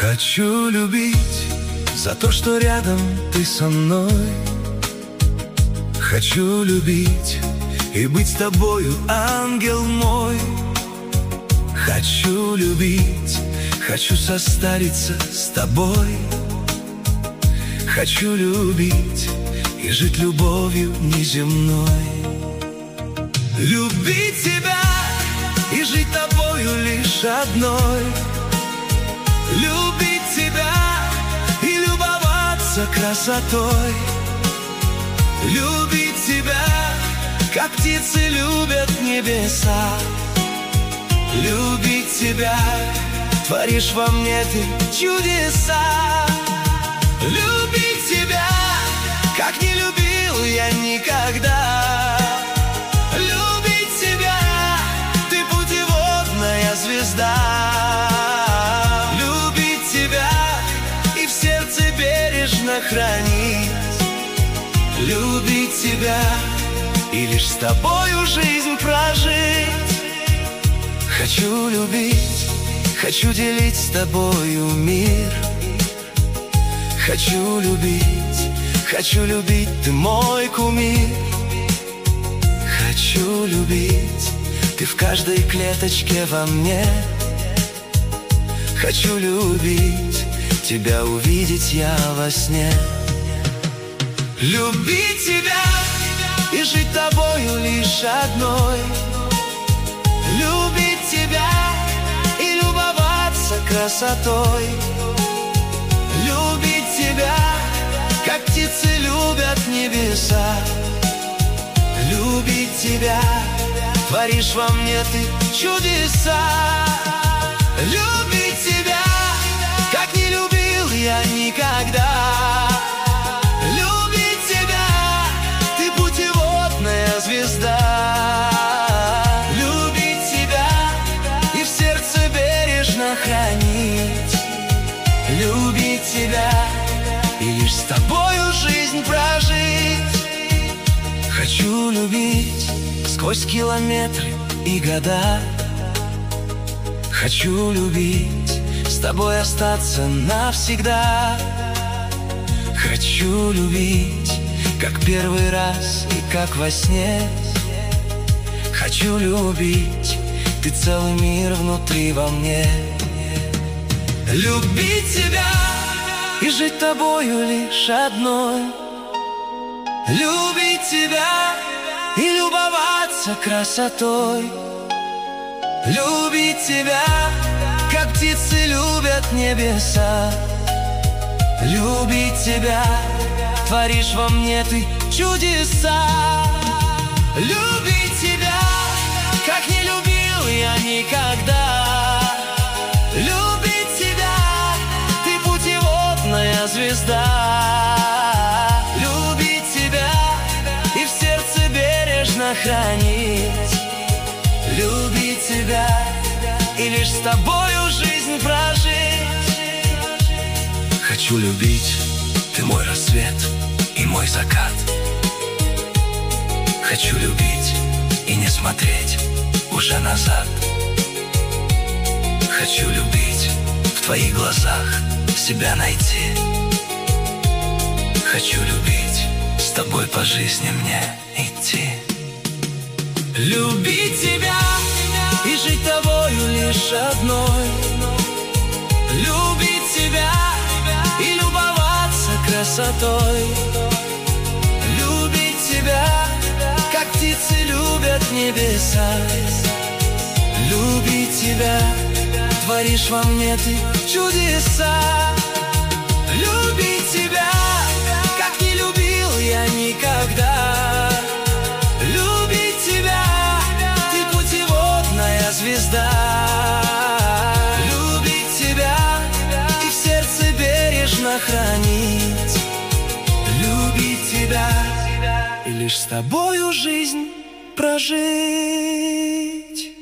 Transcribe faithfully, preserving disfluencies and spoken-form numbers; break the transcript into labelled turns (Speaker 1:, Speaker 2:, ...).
Speaker 1: Хочу любить за то, что рядом ты со мной. Хочу любить и быть с тобою, ангел мой. Хочу любить, хочу состариться с тобой. Хочу любить и жить любовью неземной. Любить тебя и жить тобою лишь одной. Любить тебя и любоваться красотой. Любить тебя, как птицы любят небеса. Любить тебя, творишь во мне ты чудеса. Любить тебя, как не любил я никогда. Любить тебя, ты путеводная звезда. Любить тебя и в сердце бережно хранить. Любить тебя и лишь с тобою жизнь прожить. Хочу любить, хочу делить с тобою мир. Хочу любить, хочу любить, ты мой кумир. Хочу любить, ты в каждой клеточке во мне. Хочу любить, тебя увидеть я во сне. Любить тебя и жить тобою лишь одной. Любить тебя и любоваться красотой. Любить тебя, как птицы любят небеса. Любить тебя, творишь во мне ты чудеса. Любить тебя, как не любил я никогда. Любить тебя, ты путеводная звезда. Любить тебя и в сердце бережно хранить. Любить тебя и лишь с тобою жизнь прожить. Хочу любить сквозь километры и года. Хочу любить, с тобой остаться навсегда. Хочу любить, как первый раз и как во сне. Хочу любить, ты целый мир внутри во мне. Любить тебя и жить тобою лишь одной. Любить тебя и любоваться красотой. Любить тебя, как птицы любят небеса. Любить тебя, творишь во мне ты чудеса. Любить тебя, как не любил я никогда. Любить тебя, ты путеводная звезда. Любить тебя и в сердце бережно хранить. Любить тебя и лишь с тобою жизнь прожить. Хочу любить, ты мой рассвет и мой закат. Хочу любить и не смотреть уже назад. Хочу любить, в твоих глазах себя найти. Хочу любить, с тобой по жизни мне идти. Любить тебя и жить тобою лишь одной. Любить тебя и любоваться красотой. Любить тебя, как птицы любят небеса. Любить тебя, творишь во мне ты чудеса. Любить тебя, как не любил я никогда. Любить тебя, ты путеводная звезда. Любить тебя и в сердце бережно хранить. Любить тебя и лишь с тобою жизнь прожить.